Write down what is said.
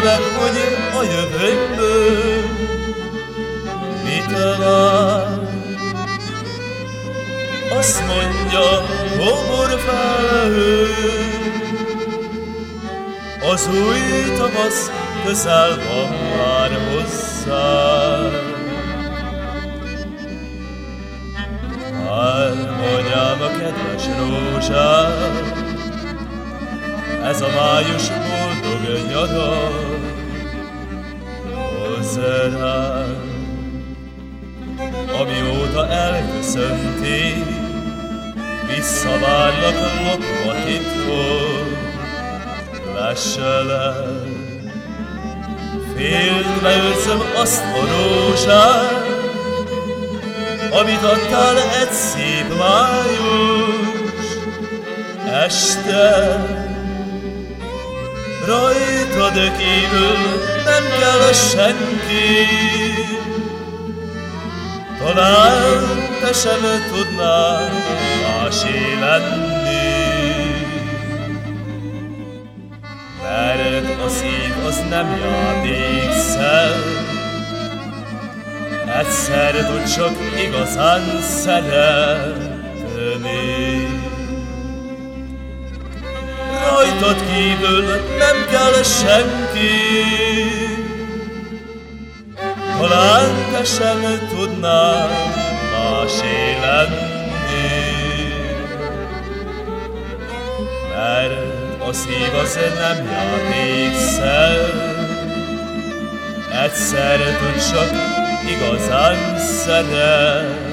meg, hogy a jövőnkből mit vár. Azt mondja, homorfelhő, az új tavasz közel van már hozzá. Mondjam a kedves rózsát, ez a május boldog nyara, hozzá rám. Amióta elköszöntél, visszavárlak lopva titkot, vesse le. Féltve őrzöm azt a rózsát, amit adtál egy szép május este. Rajtad kívül nem kell senki, talán te sem tudnál másé lenni. Mert a szív az nem játékszer, egyszer tud csak igazán szeretni. Rajtad kívül nem kell senki, talán te sem tudnál másé lenni. Mert a szív az nem játékszer, egyszer tud csak igazán szeretni.